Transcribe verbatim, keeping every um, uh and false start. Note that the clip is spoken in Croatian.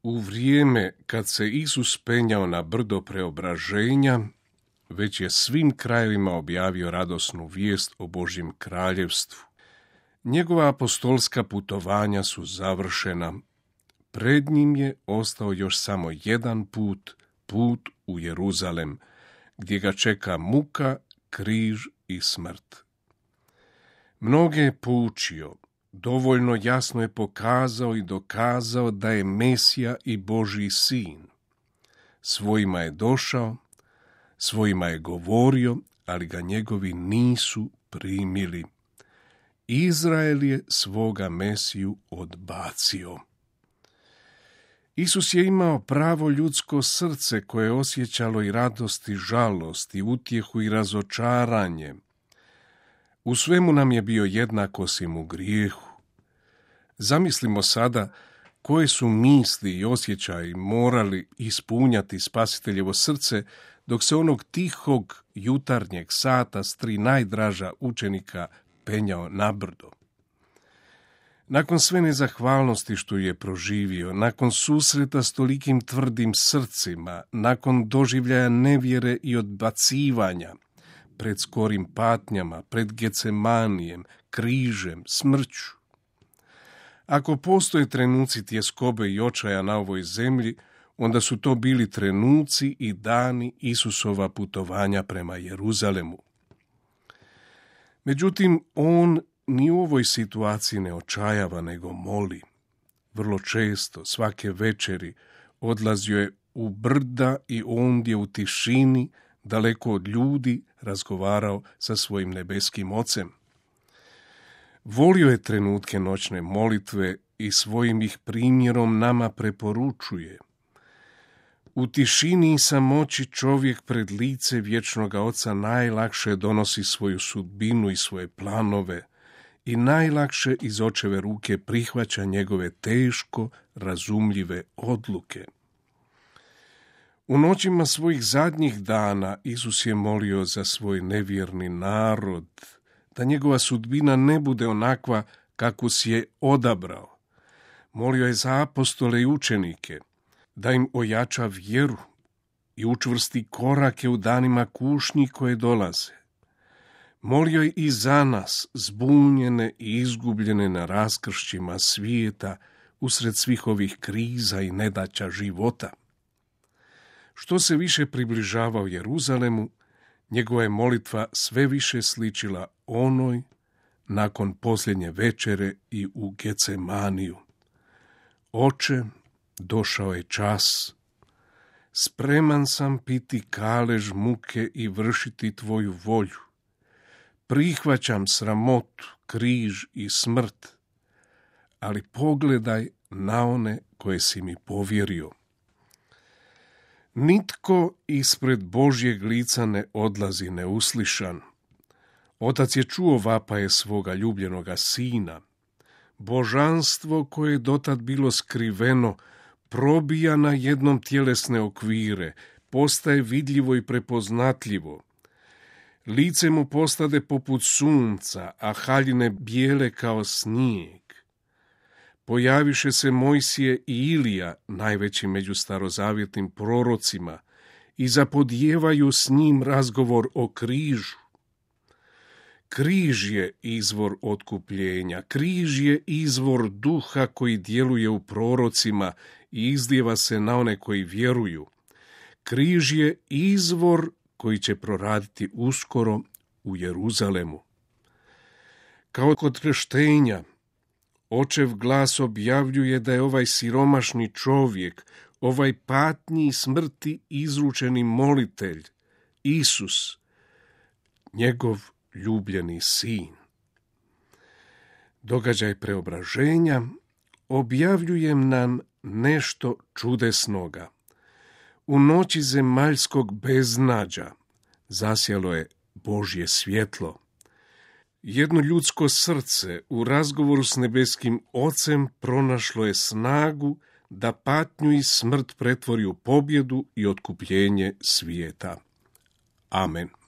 U vrijeme kad se Isus penjao na brdo preobraženja, već je svim krajevima objavio radosnu vijest o Božjem kraljevstvu. Njegova apostolska putovanja su završena. Pred njim je ostao još samo jedan put, put u Jeruzalem, gdje ga čeka muka, križ i smrt. Mnoge je poučio, dovoljno jasno je pokazao i dokazao da je Mesija i Božji sin. Svojima je došao, svojima je govorio, ali ga njegovi nisu primili. Izrael je svoga Mesiju odbacio. Isus je imao pravo ljudsko srce koje je osjećalo i radost i žalost, i utjehu i razočaranje. U svemu nam je bio jednak osim u grijehu. Zamislimo sada koje su misli i osjećaji morali ispunjati Spasiteljevo srce dok se onog tihog jutarnjeg sata s tri najdraža učenika penjao na brdo. Nakon sve nezahvalnosti što je proživio, nakon susreta s tolikim tvrdim srcima, nakon doživljaja nevjere i odbacivanja, pred skorim patnjama, pred Gecemanijem, križem, smrću. Ako postoje trenuci tjeskobe i očaja na ovoj zemlji, onda su to bili trenuci i dani Isusova putovanja prema Jeruzalemu. Međutim, on ni u ovoj situaciji ne očajava, nego moli. Vrlo često, svake večeri, odlazio je u brda i ondje u tišini, daleko od ljudi, razgovarao sa svojim nebeskim ocem. Volio je trenutke noćne molitve i svojim ih primjerom nama preporučuje. U tišini i samoći čovjek pred lice vječnoga Oca najlakše donosi svoju sudbinu i svoje planove i najlakše iz Očeve ruke prihvaća njegove teško razumljive odluke. U noćima svojih zadnjih dana Isus je molio za svoj nevjerni narod, da njegova sudbina ne bude onakva kako si je odabrao. Molio je za apostole i učenike, da im ojača vjeru i učvrsti korake u danima kušnji koje dolaze. Molio je i za nas, zbunjene i izgubljene na raskršćima svijeta, usred svih ovih kriza i nedaća života. Što se više približavao Jeruzalemu, njegova je molitva sve više sličila onoj nakon posljednje večere i u Gecemaniju. Oče, došao je čas, spreman sam piti kalež muke i vršiti tvoju volju. Prihvaćam sramotu, križ i smrt, ali pogledaj na one koje si mi povjerio. Nitko ispred Božjeg lica ne odlazi neuslišan. Otac je čuo vapaje svoga ljubljenoga sina. Božanstvo koje je dotad bilo skriveno probija na jednom tjelesne okvire, postaje vidljivo i prepoznatljivo. Lice mu postade poput sunca, a haljine bijele kao snijeg. Pojaviše se Mojsije i Ilija, najveći među starozavjetnim prorocima, i zapodijevaju s njim razgovor o križu. Križ je izvor otkupljenja, križ je izvor duha koji djeluje u prorocima i izlijeva se na one koji vjeruju. Križ je izvor koji će proraditi uskoro u Jeruzalemu. Kao kod krštenja, Očev glas objavljuje da je ovaj siromašni čovjek, ovaj patnji i smrti izručeni molitelj, Isus, njegov ljubljeni sin. Događaj preobraženja objavljuje nam nešto čudesnoga. U noći zemaljskog beznađa zasjalo je Božje svjetlo. Jedno ljudsko srce u razgovoru s nebeskim Ocem pronašlo je snagu da patnju i smrt pretvori u pobjedu i otkupljenje svijeta. Amen.